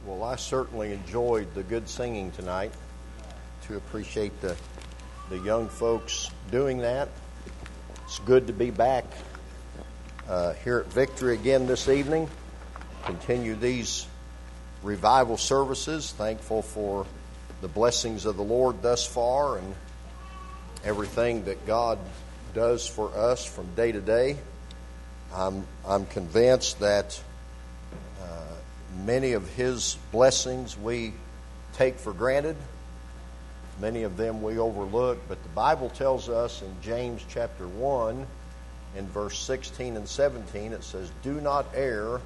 Well, I certainly enjoyed the good singing tonight. To appreciate the young folks doing that. It's good to be back here at Victory again this evening. Continue these revival services. Thankful for the blessings of the Lord thus far and everything that God does for us from day to day. I'm convinced that many of His blessings we take for granted. Many of them we overlook. But the Bible tells us in James chapter 1, in verse 16 and 17, it says, "Do not err.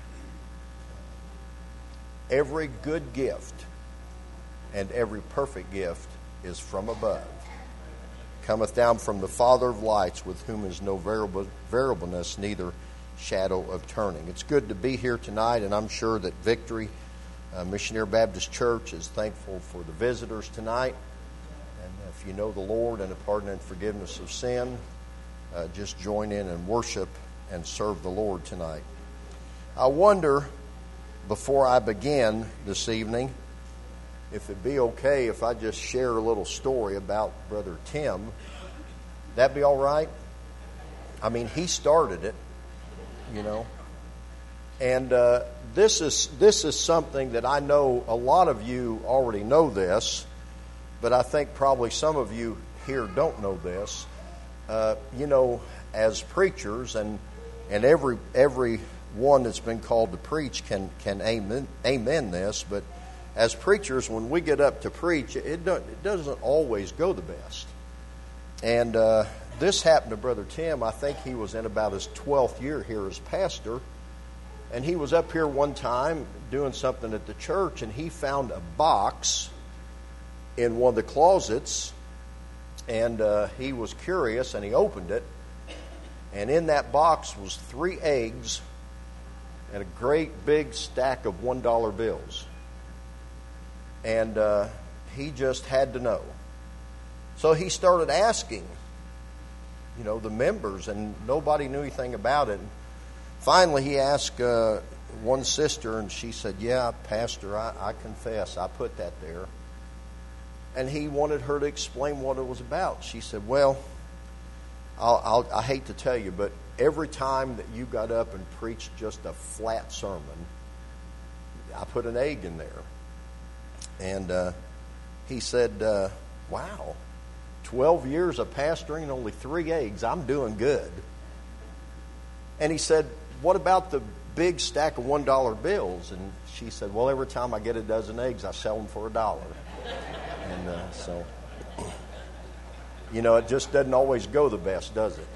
Every good gift and every perfect gift is from above, cometh down from the Father of lights, with whom is no variableness, neither shadow of turning." It's good to be here tonight, and I'm sure that Victory Missionary Baptist Church is thankful for the visitors tonight. And if you know the Lord and the pardon and forgiveness of sin, just join in and worship and serve the Lord tonight. I wonder, before I begin this evening, if it'd be okay if I just share a little story about Brother Tim. That be all right? I mean, he started it, you know. And this is something that I know a lot of you already know this, but I think probably some of you here don't know this. You know, as preachers, and every one that's been called to preach can amen this, but as preachers, when we get up to preach, it doesn't always go the best. And this happened to Brother Tim. I think he was in about his 12th year here as pastor. And he was up here one time doing something at the church, and he found a box in one of the closets. And he was curious, and he opened it. And in that box was 3 eggs and a great big stack of $1 bills. And he just had to know. So he started asking, you know, the members, and nobody knew anything about it. And finally, he asked one sister, and she said, "Yeah, Pastor, I confess, I put that there." And he wanted her to explain what it was about. She said, "Well, I hate to tell you, but every time that you got up and preached just a flat sermon, I put an egg in there." And he said, "Wow, 12 years of pastoring, only 3 eggs. I'm doing good." And he said, "What about the big stack of $1 bills?" And she said, "Well, every time I get a dozen eggs, I sell them for $1. And so, you know, it just doesn't always go the best, does it?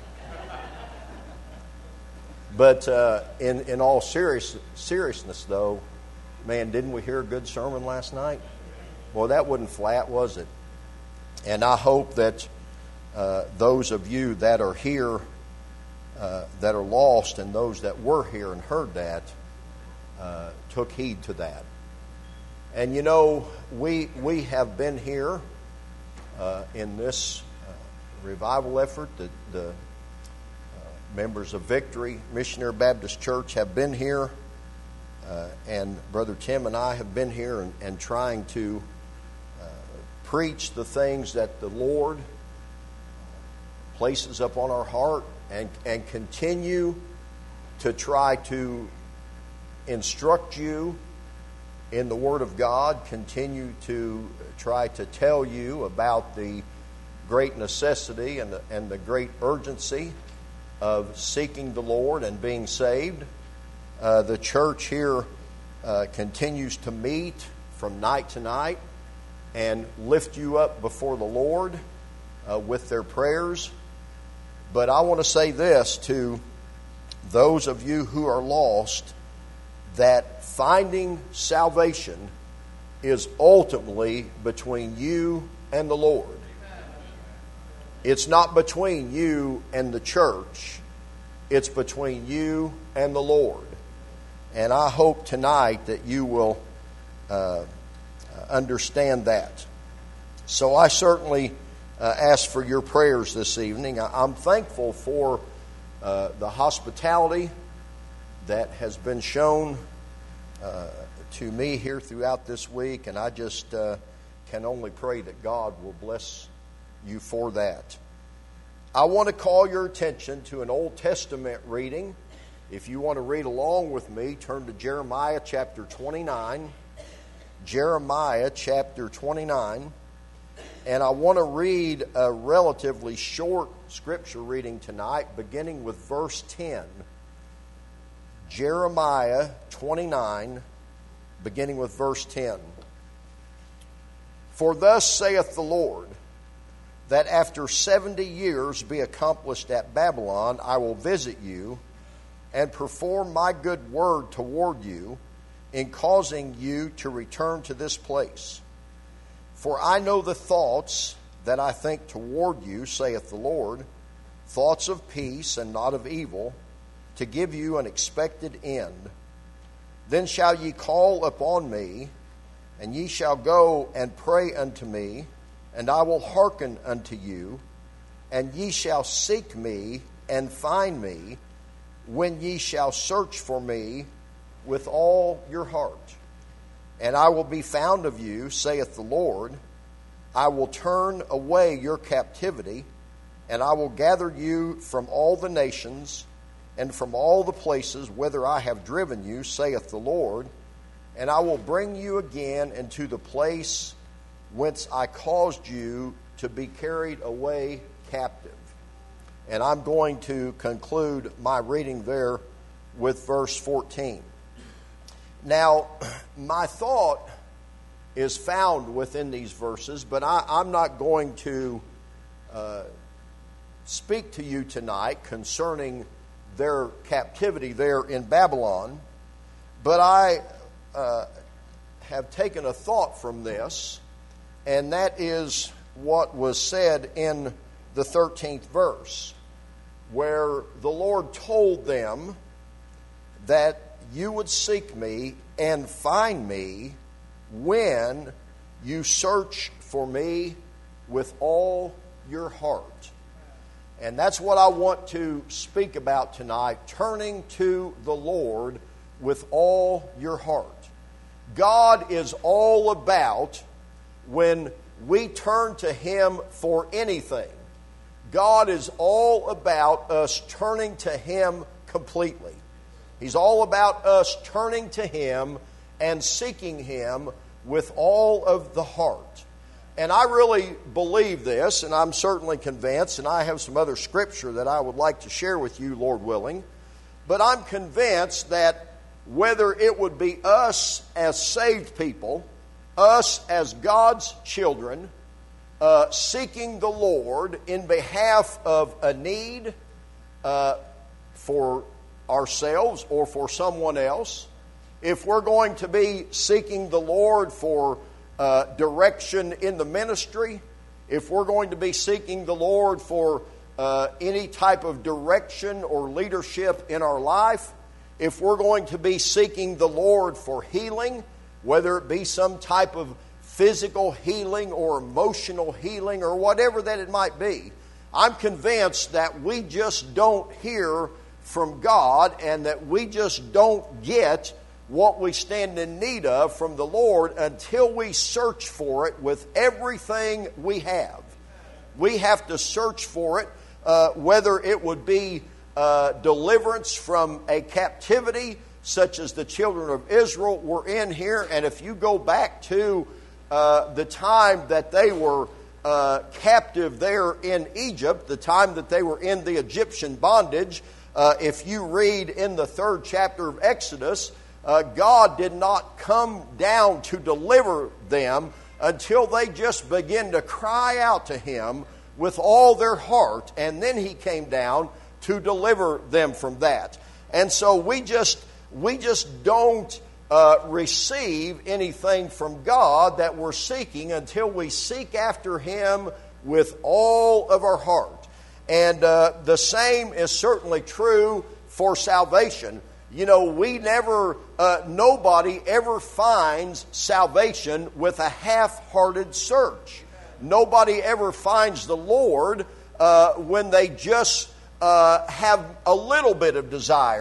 But in all seriousness, though, man, didn't we hear a good sermon last night? Well, that wasn't flat, was it? And I hope that those of you that are here, that are lost, and those that were here and heard that, took heed to that. And you know, we have been here in this revival effort. The members of Victory Missionary Baptist Church have been here, and Brother Tim and I have been here and trying to preach the things that the Lord places upon our heart, and continue to try to instruct you in the Word of God, continue to try to tell you about the great necessity and the great urgency of seeking the Lord and being saved. The church here continues to meet from night to night and lift you up before the Lord with their prayers. But I want to say this to those of you who are lost, that finding salvation is ultimately between you and the Lord. It's not between you and the church. It's between you and the Lord. And I hope tonight that you will understand that. So I certainly ask for your prayers this evening. I'm thankful for the hospitality that has been shown to me here throughout this week, and I just can only pray that God will bless you for that. I want to call your attention to an Old Testament reading. If you want to read along with me, turn to Jeremiah chapter 29. Jeremiah chapter 29. And I want to read a relatively short scripture reading tonight, beginning with verse 10. Jeremiah 29, beginning with verse 10. For thus saith the Lord, that after 70 years be accomplished at Babylon, I will visit you and perform my good word toward you in causing you to return to this place. For I know the thoughts that I think toward you, saith the Lord, thoughts of peace and not of evil, to give you an expected end. Then shall ye call upon me, and ye shall go and pray unto me, and I will hearken unto you, and ye shall seek me and find me, when ye shall search for me with all your heart. And I will be found of you, saith the Lord. I will turn away your captivity, and I will gather you from all the nations, and from all the places whither I have driven you, saith the Lord, and I will bring you again into the place whence I caused you to be carried away captive. And I'm going to conclude my reading there with verse 14. Now, my thought is found within these verses, but I'm not going to speak to you tonight concerning their captivity there in Babylon, but I have taken a thought from this, and that is what was said in the 13th verse, where the Lord told them that you would seek me and find me when you search for me with all your heart. And that's what I want to speak about tonight, turning to the Lord with all your heart. God is all about when we turn to Him for anything. God is all about us turning to Him completely. He's all about us turning to Him and seeking Him with all of the heart. And I really believe this, and I'm certainly convinced, and I have some other scripture that I would like to share with you, Lord willing, but I'm convinced that whether it would be us as saved people, us as God's children, seeking the Lord in behalf of a need for ourselves or for someone else, if we're going to be seeking the Lord for direction in the ministry, if we're going to be seeking the Lord for any type of direction or leadership in our life, if we're going to be seeking the Lord for healing, whether it be some type of physical healing or emotional healing or whatever that it might be, I'm convinced that we just don't hear from God and that we just don't get what we stand in need of from the Lord until we search for it with everything we have. We have to search for it, whether it would be deliverance from a captivity such as the children of Israel were in here. And if you go back to the time that they were captive there in Egypt, the time that they were in the Egyptian bondage, if you read in the 3rd chapter of Exodus, God did not come down to deliver them until they just began to cry out to Him with all their heart, and then He came down to deliver them from that. And so we just don't receive anything from God that we're seeking until we seek after Him with all of our heart. And the same is certainly true for salvation. You know, nobody ever finds salvation with a half-hearted search. Nobody ever finds the Lord when they just have a little bit of desire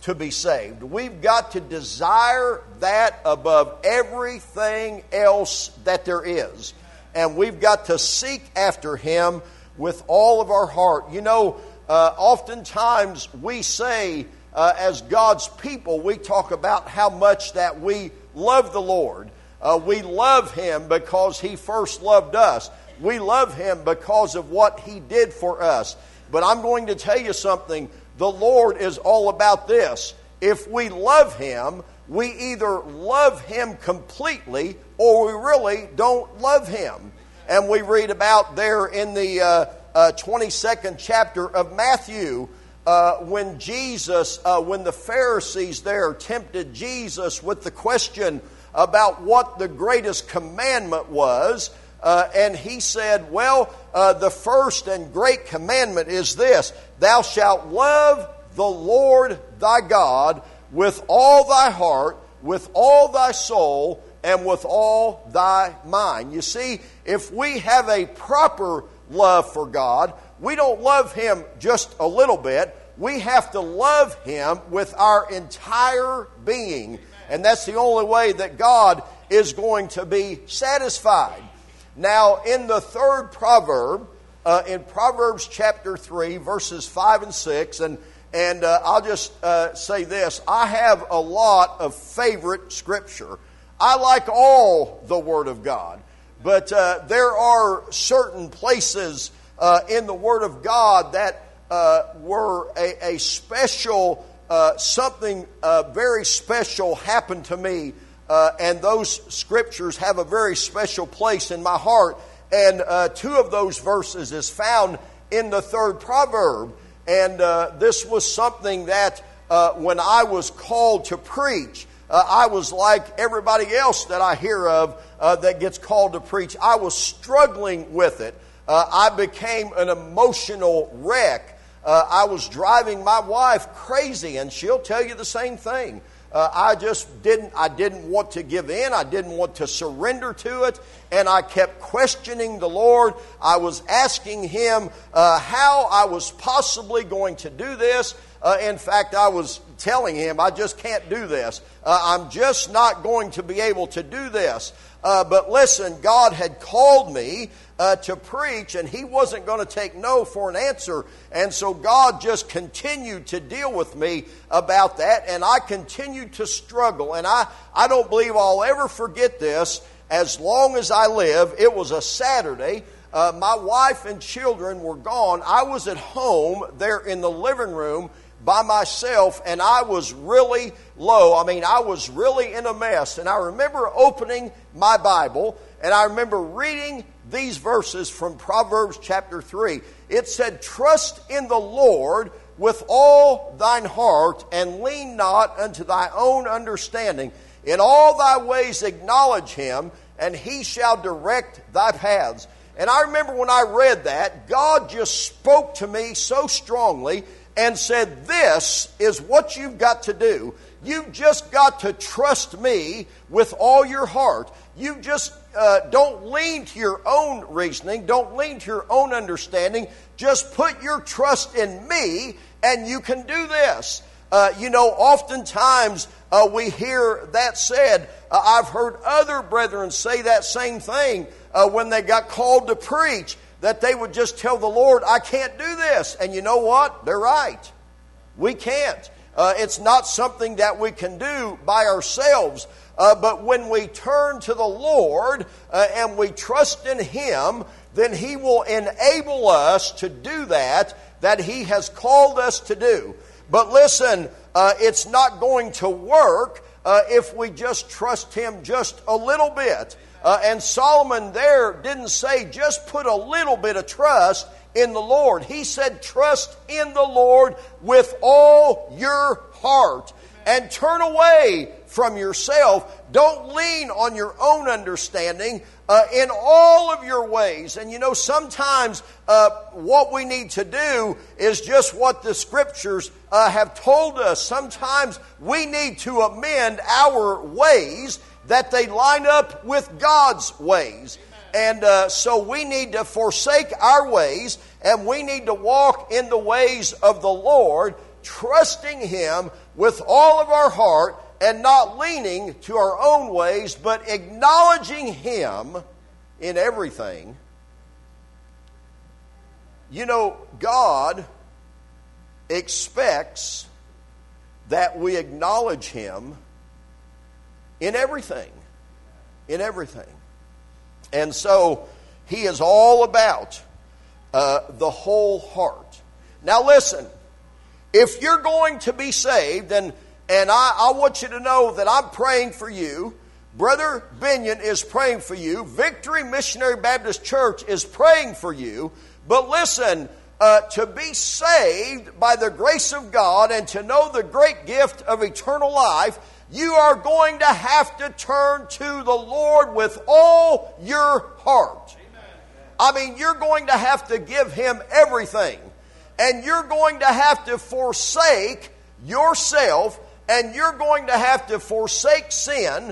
to be saved. We've got to desire that above everything else that there is. And we've got to seek after Him with all of our heart. You know, oftentimes we say, as God's people, we talk about how much that we love the Lord. We love Him because He first loved us. We love Him because of what He did for us. But I'm going to tell you something. The Lord is all about this. If we love Him, we either love Him completely or we really don't love Him. And we read about there in the 22nd chapter of Matthew, when the Pharisees there tempted Jesus with the question about what the greatest commandment was, and He said, well, the first and great commandment is this: thou shalt love the Lord thy God with all thy heart, with all thy soul, and with all thy mind. You see, if we have a proper love for God, we don't love Him just a little bit. We have to love Him with our entire being. And that's the only way that God is going to be satisfied. Now, in the third proverb, in Proverbs chapter 3, verses 5 and 6, and I'll just say this. I have a lot of favorite scripture. I like all the Word of God. But there are certain places in the Word of God that were a special, something very special happened to me. And those scriptures have a very special place in my heart. And two of those verses is found in the third proverb. And this was something that when I was called to preach, I was like everybody else that I hear of that gets called to preach. I was struggling with it. I became an emotional wreck. I was driving my wife crazy, and she'll tell you the same thing. I didn't want to give in. I didn't want to surrender to it. And I kept questioning the Lord. I was asking Him how I was possibly going to do this. In fact, I was telling Him, I just can't do this. I'm just not going to be able to do this. But listen, God had called me to preach, and He wasn't going to take no for an answer. And so God just continued to deal with me about that, and I continued to struggle. And I don't believe I'll ever forget this as long as I live. It was a Saturday. My wife and children were gone. I was at home there in the living room by myself, and I was really low. I mean, I was really in a mess. And I remember opening my Bible, and I remember reading these verses from Proverbs chapter 3. It said, trust in the Lord with all thine heart, and lean not unto thy own understanding. In all thy ways acknowledge Him, and He shall direct thy paths. And I remember when I read that, God just spoke to me so strongly and said, this is what you've got to do. You've just got to trust me with all your heart. You just don't lean to your own reasoning. Don't lean to your own understanding. Just put your trust in me, and you can do this. Oftentimes we hear that said. I've heard other brethren say that same thing when they got called to preach, that they would just tell the Lord, I can't do this. And you know what? They're right. We can't. It's not something that we can do by ourselves. But when we turn to the Lord and we trust in Him, then He will enable us to do that He has called us to do. But listen, it's not going to work if we just trust Him just a little bit. And Solomon there didn't say just put a little bit of trust in the Lord. He said trust in the Lord with all your heart and turn away from yourself. Don't lean on your own understanding in all of your ways. And sometimes what we need to do is just what the Scriptures have told us. Sometimes we need to amend our ways that they line up with God's ways. And so we need to forsake our ways, and we need to walk in the ways of the Lord trusting Him with all of our heart and not leaning to our own ways, but acknowledging Him in everything. You know, God expects that we acknowledge Him in everything. In everything. And so, He is all about the whole heart. Now listen, if you're going to be saved, and I want you to know that I'm praying for you, Brother Binion is praying for you, Victory Missionary Baptist Church is praying for you, but listen, to be saved by the grace of God and to know the great gift of eternal life, you are going to have to turn to the Lord with all your heart. I mean, you're going to have to give Him everything. And you're going to have to forsake yourself, and you're going to have to forsake sin.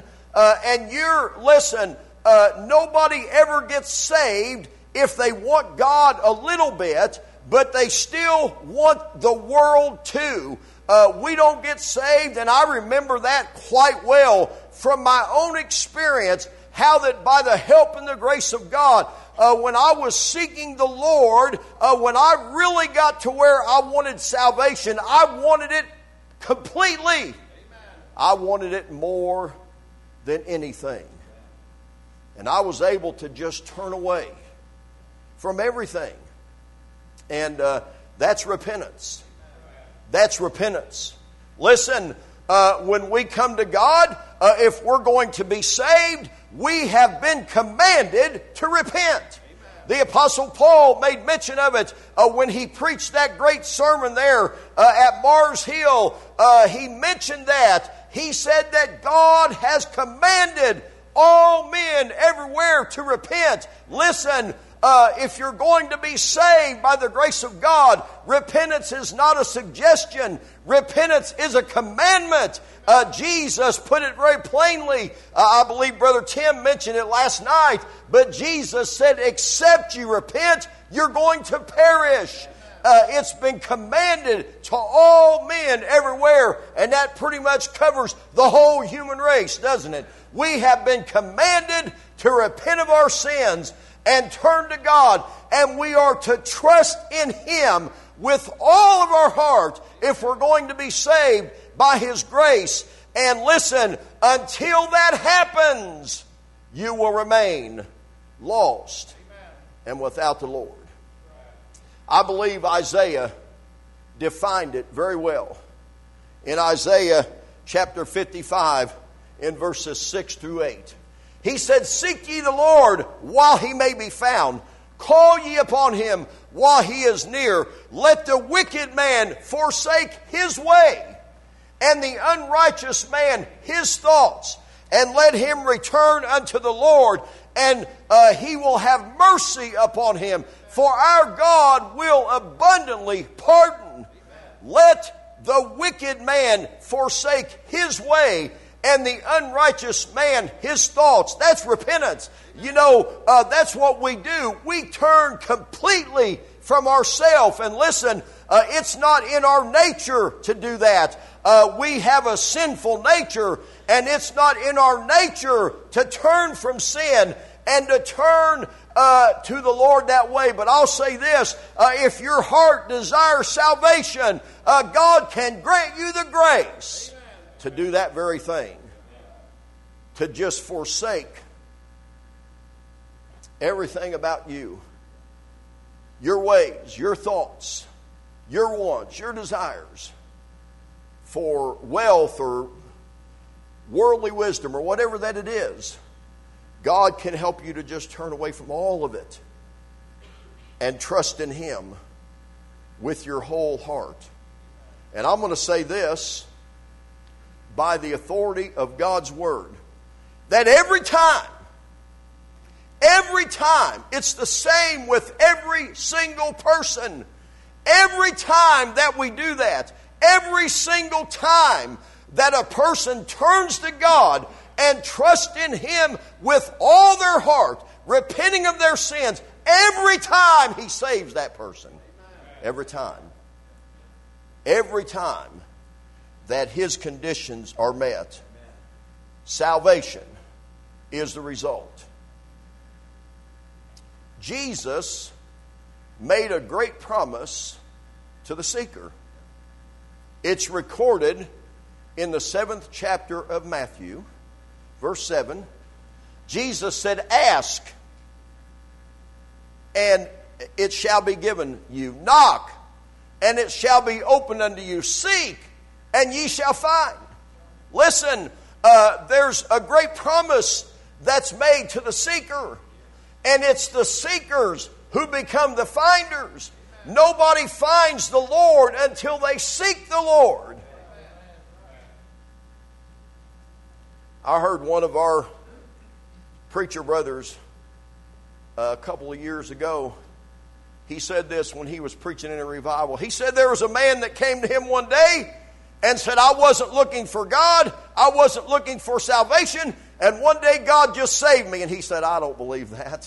Listen, nobody ever gets saved if they want God a little bit, but they still want the world too. We don't get saved, and I remember that quite well from my own experience, how that by the help and the grace of God, when I was seeking the Lord, when I really got to where I wanted salvation, I wanted it completely. Amen. I wanted it more than anything. And I was able to just turn away from everything. And that's repentance. That's repentance. Listen, when we come to God, if we're going to be saved, we have been commanded to repent. The Apostle Paul made mention of it when he preached that great sermon there at Mars Hill. He mentioned that. He said that God has commanded all men everywhere to repent. Listen, if you're going to be saved by the grace of God, repentance is not a suggestion. Repentance is a commandment. Jesus put it very plainly. I believe Brother Tim mentioned it last night. But Jesus said, except you repent, you're going to perish. It's been commanded to all men everywhere. And that pretty much covers the whole human race, doesn't it? We have been commanded to repent of our sins and turn to God. And we are to trust in Him with all of our heart if we're going to be saved by His grace. And listen, until that happens, you will remain lost and without the Lord. I believe Isaiah defined it very well. In Isaiah chapter 55, in verses 6 through 8. He said, seek ye the Lord while He may be found. Call ye upon Him while He is near. Let the wicked man forsake his way, and the unrighteous man his thoughts. And let him return unto the Lord, and He will have mercy upon him. For our God will abundantly pardon. Let the wicked man forsake his way, and the unrighteous man his thoughts. That's repentance. You know, that's what we do. We turn completely from ourselves. And listen, it's not in our nature to do that. We have a sinful nature, and it's not in our nature to turn from sin and to turn to the Lord that way. But I'll say this, if your heart desires salvation, God can grant you the grace to do that very thing. To just forsake everything about you. Your ways, your thoughts, your wants, your desires for wealth or worldly wisdom or whatever that it is. God can help you to just turn away from all of it and trust in Him with your whole heart. And I'm going to say this by the authority of God's Word, that every time, it's the same with every single person. Every time that we do that, every single time that a person turns to God and trusts in Him with all their heart, repenting of their sins, every time He saves that person. Every time. every time that his conditions are met, salvation is the result. Jesus made a great promise to the seeker. It's recorded in the 7th chapter of Matthew, verse 7. Jesus said, "Ask, and it shall be given you. Knock, and it shall be opened unto you. Seek, and ye shall find." Listen, there's a great promise that's made to the seeker, and it's the seekers who become the finders. Nobody finds the Lord until they seek the Lord. I heard one of our preacher brothers a couple of years ago. He said this when he was preaching in a revival. He said there was a man that came to him one day and said, "I wasn't looking for God. I wasn't looking for salvation. And one day God just saved me." And he said, "I don't believe that."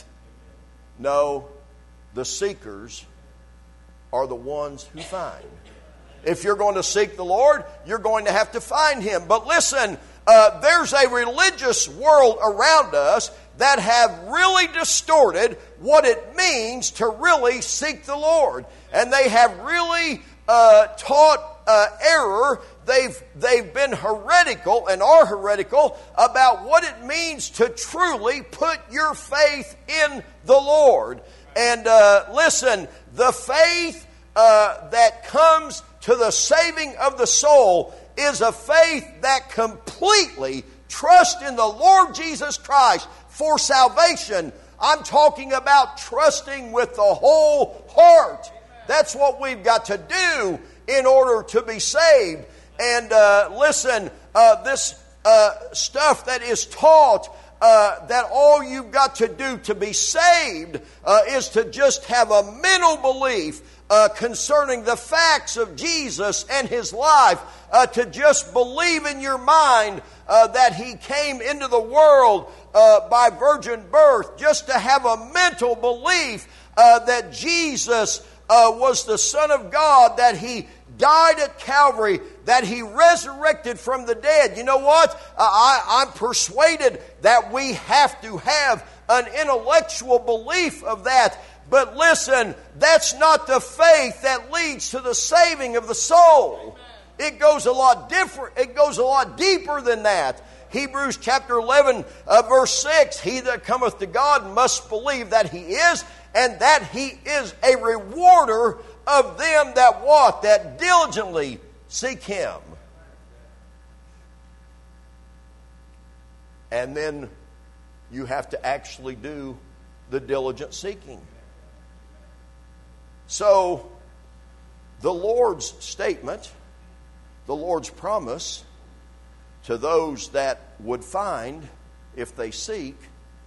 No, the seekers are the ones who find. If you're going to seek the Lord, you're going to have to find Him. But listen, there's a religious world around us that have really distorted what it means to really seek the Lord. And they have really taught error. They've been heretical and are heretical about what it means to truly put your faith in the Lord. And listen, the faith that comes to the saving of the soul is a faith that completely trusts in the Lord Jesus Christ for salvation. I'm talking about trusting with the whole heart. That's what we've got to do in order to be saved. And listen, this stuff that is taught, that all you've got to do to be saved is to just have a mental belief concerning the facts of Jesus and His life, to just believe in your mind that He came into the world by virgin birth, just to have a mental belief that Jesus was the Son of God, that He died at Calvary, that He resurrected from the dead. You know what? I'm persuaded that we have to have an intellectual belief of that. But listen, that's not the faith that leads to the saving of the soul. It goes a lot different. It goes a lot deeper than that. Hebrews chapter 11, verse 6, "He that cometh to God must believe that He is, and that He is a rewarder of them that what? That diligently seek Him." And then you have to actually do the diligent seeking. So, the Lord's statement, the Lord's promise to those that would find if they seek,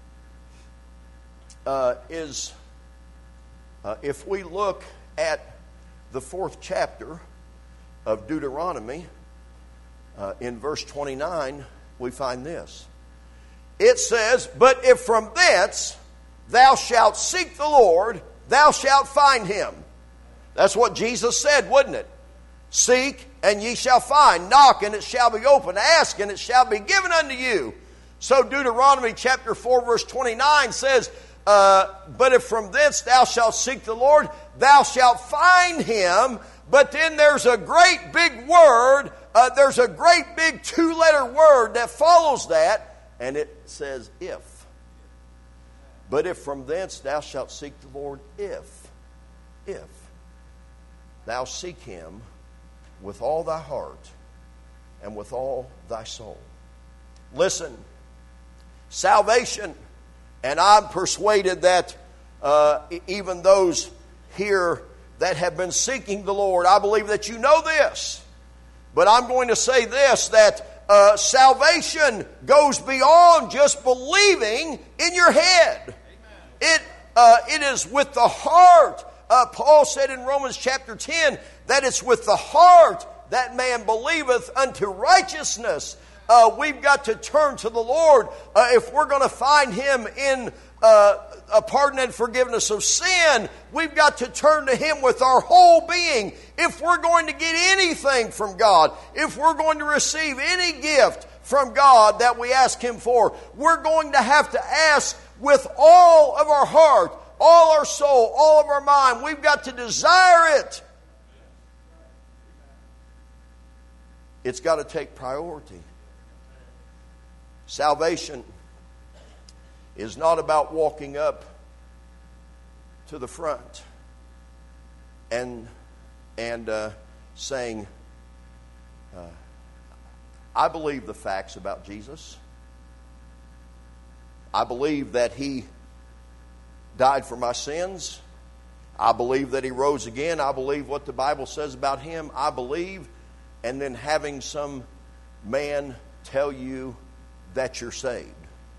is, if we look at the 4th chapter of Deuteronomy, in verse 29, we find this. It says, "But if from thence thou shalt seek the Lord, thou shalt find Him." That's what Jesus said, wouldn't it? "Seek, and ye shall find. Knock, and it shall be opened. Ask, and it shall be given unto you." So Deuteronomy chapter 4, verse 29 says, "But if from thence thou shalt seek the Lord, thou shalt find Him." But then there's a great big word, there's a great big 2-letter word that follows that, and it says, "if." But if from thence thou shalt seek the Lord, if thou seek Him with all thy heart and with all thy soul. Listen, salvation, and I'm persuaded that even those here that have been seeking the Lord, I believe that you know this, but I'm going to say this, that salvation goes beyond just believing in your head. It is with the heart. Paul said in Romans chapter 10 that it's with the heart that man believeth unto righteousness. we've got to turn to the Lord if we're going to find Him in a pardon and forgiveness of sin. We've got to turn to Him with our whole being. If we're going to get anything from God, if we're going to receive any gift from God that we ask Him for, we're going to have to ask with all of our heart, all our soul, all of our mind. We've got to desire it. It's got to take priority. Salvation is not about walking up to the front and saying, I believe the facts about Jesus. I believe that He died for my sins. I believe that He rose again. I believe what the Bible says about Him. I believe. And then having some man tell you that you're saved.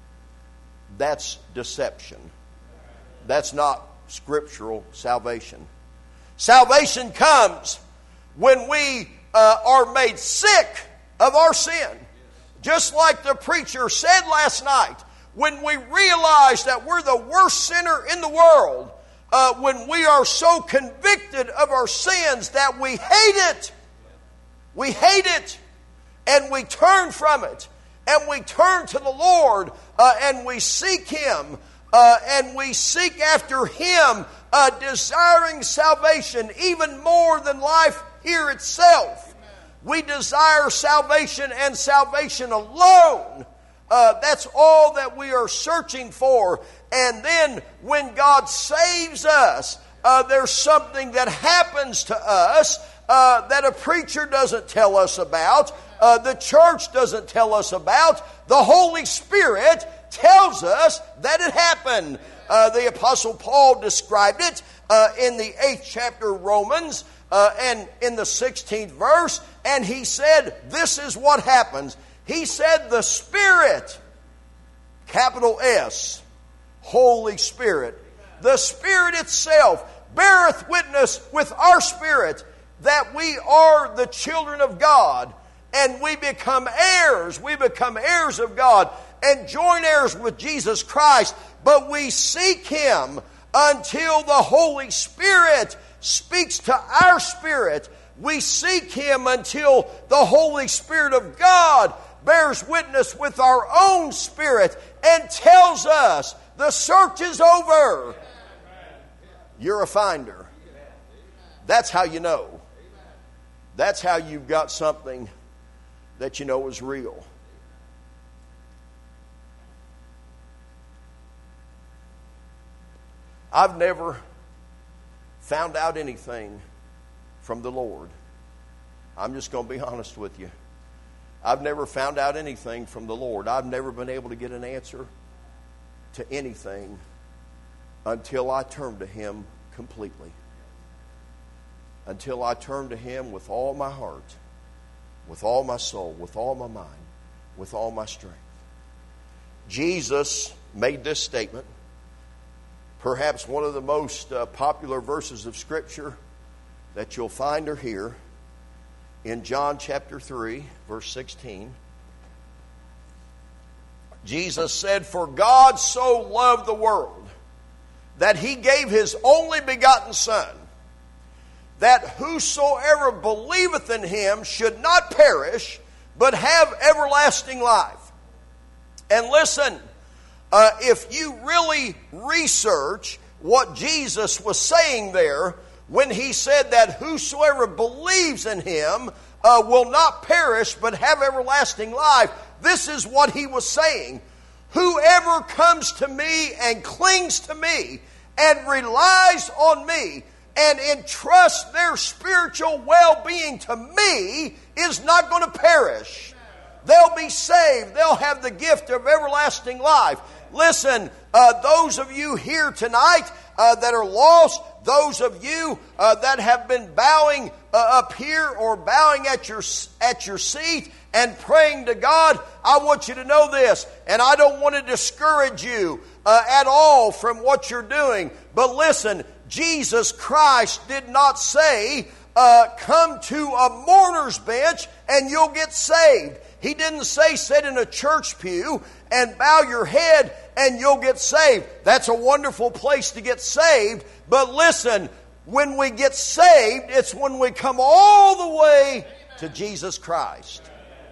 That's deception. That's not scriptural salvation. Salvation comes when we are made sick of our sin. Just like the preacher said last night, when we realize that we're the worst sinner in the world, when we are so convicted of our sins that we hate it. We hate it, and we turn from it, and we turn to the Lord, and we seek Him, and we seek after Him, desiring salvation even more than life here itself. We desire salvation and salvation alone. That's all that we are searching for. And then when God saves us, there's something that happens to us that a preacher doesn't tell us about, the church doesn't tell us about. The Holy Spirit tells us that it happened. The Apostle Paul described it in the 8th chapter of Romans and in the 16th verse, and he said, this is what happens. He said, the Spirit, capital S, Holy Spirit, the Spirit itself beareth witness with our spirit that we are the children of God, and we become heirs. We become heirs of God and joint heirs with Jesus Christ, but we seek Him until the Holy Spirit speaks to our spirit. We seek Him until the Holy Spirit of God bears witness with our own spirit and tells us the search is over. You're a finder. That's how you know. That's how you've got something that you know is real. I've never found out anything from the Lord. I'm just going to be honest with you. I've never found out anything from the Lord. I've never been able to get an answer to anything until I turn to Him completely. Until I turn to Him with all my heart, with all my soul, with all my mind, with all my strength. Jesus made this statement, perhaps one of the most popular verses of Scripture that you'll find are here in John chapter 3, verse 16. Jesus said, for God so loved the world that He gave His only begotten Son, that whosoever believeth in Him should not perish, but have everlasting life. And listen, if you really research what Jesus was saying there, when He said that whosoever believes in Him will not perish, but have everlasting life, this is what He was saying. Whoever comes to me and clings to me and relies on me, and entrust their spiritual well-being to me is not going to perish. They'll be saved. They'll have the gift of everlasting life. Listen, those of you here tonight that are lost, those of you that have been bowing up here or bowing at your seat and praying to God, I want you to know this, and I don't want to discourage you at all from what you're doing, but listen, Jesus Christ did not say, come to a mourner's bench and you'll get saved. He didn't say sit in a church pew and bow your head and you'll get saved. That's a wonderful place to get saved. But listen, when we get saved, it's when we come all the way to Jesus Christ.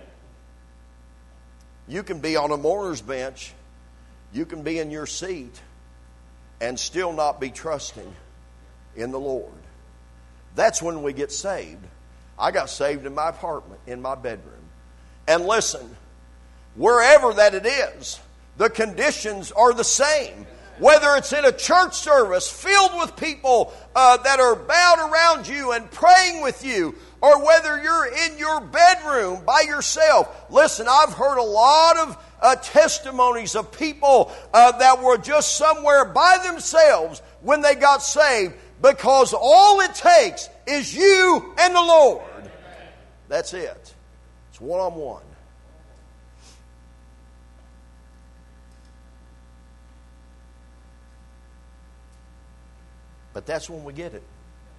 You can be on a mourner's bench. You can be in your seat and still not be trusting in the Lord. That's when we get saved. I got saved in my apartment, in my bedroom. And listen, wherever that it is, the conditions are the same. Whether it's in a church service filled with people that are bowed around you and praying with you, or whether you're in your bedroom by yourself. Listen, I've heard a lot of testimonies of people that were just somewhere by themselves when they got saved, because all it takes is you and the Lord. That's it. It's one-on-one. But that's when we get it.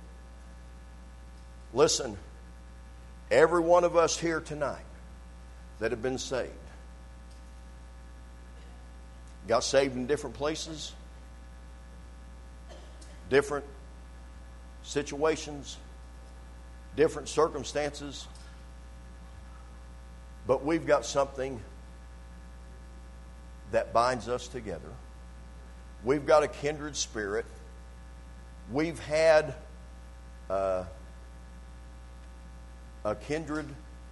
Listen, every one of us here tonight that have been saved got saved in different places, different situations, different circumstances. But we've got something that binds us together. We've got a kindred spirit. We've had a kindred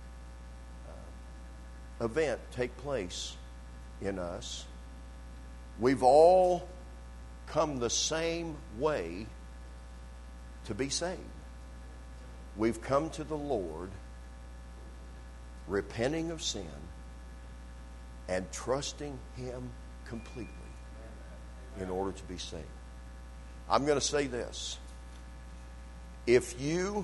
event take place in us. We've all come the same way to be saved. We've come to the Lord repenting of sin and trusting Him completely in order to be saved. I'm going to say this. If you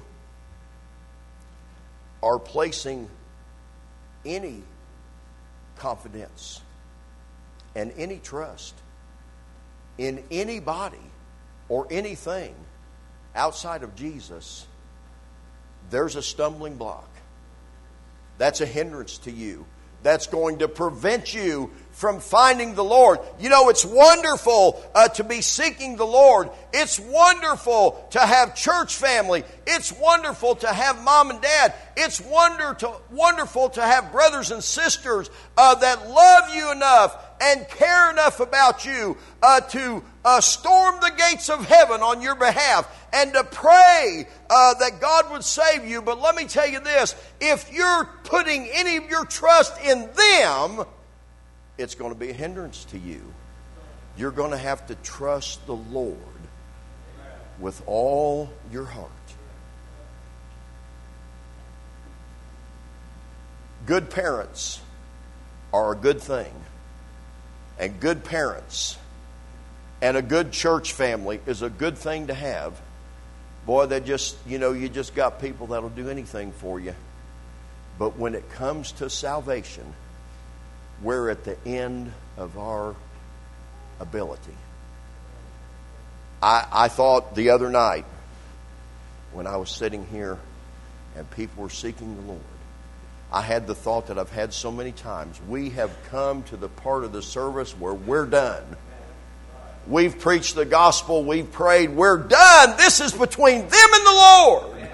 are placing any confidence and any trust in anybody or anything outside of Jesus, there's a stumbling block. That's a hindrance to you. That's going to prevent you from finding the Lord. You know, it's wonderful to be seeking the Lord. It's wonderful to have church family. It's wonderful to have mom and dad. It's wonderful to have brothers and sisters that love you enough and care enough about you to storm the gates of heaven on your behalf and to pray that God would save you. But let me tell you this, if you're putting any of your trust in them, it's going to be a hindrance to you. You're going to have to trust the Lord with all your heart. Good parents are a good thing. And good parents and a good church family is a good thing to have. Boy, they just, you just got people that'll do anything for you. But when it comes to salvation, we're at the end of our ability. I thought the other night when I was sitting here and people were seeking the Lord, I had the thought that I've had so many times. We have come to the part of the service where we're done. We've preached the gospel. We've prayed. We're done. This is between them and the Lord.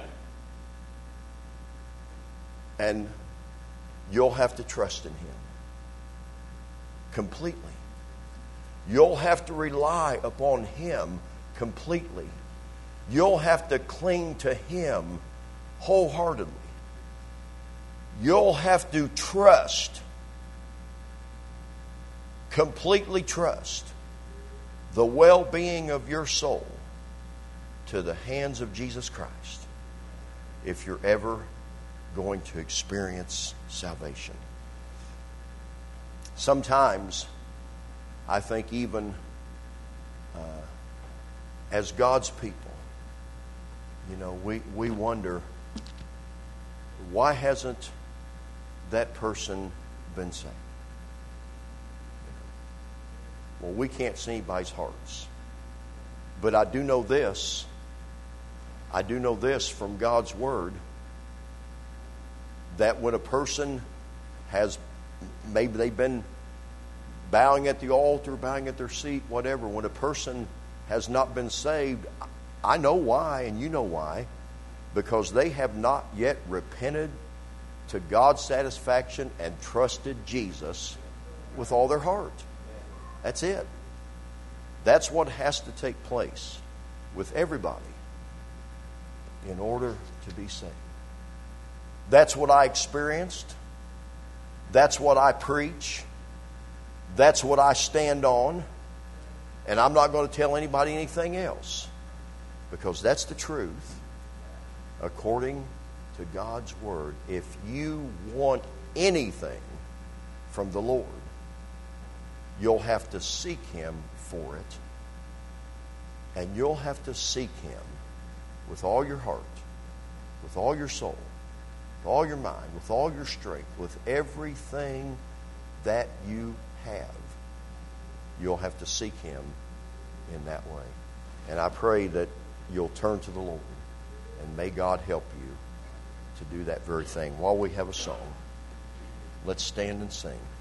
And you'll have to trust in Him completely. You'll have to rely upon Him completely. You'll have to cling to Him wholeheartedly. You'll have to trust, completely trust, the well-being of your soul to the hands of Jesus Christ if you're ever going to experience salvation. Sometimes, I think even as God's people, we wonder, why hasn't that person been saved? Well, we can't see anybody's hearts. But I do know this. I do know this from God's Word, that when a person maybe they've been bowing at the altar, bowing at their seat, whatever. When a person has not been saved, I know why, and you know why. Because they have not yet repented to God's satisfaction and trusted Jesus with all their heart. That's it. That's what has to take place with everybody in order to be saved. That's what I experienced. That's what I preach. That's what I stand on. And I'm not going to tell anybody anything else, because that's the truth according to God's Word. If you want anything from the Lord, you'll have to seek Him for it. And you'll have to seek Him with all your heart, with all your soul, with all your mind, with all your strength, with everything that you have. You'll have to seek Him in that way. And I pray that you'll turn to the Lord, and may God help you to do that very thing. While we have a song, let's stand and sing.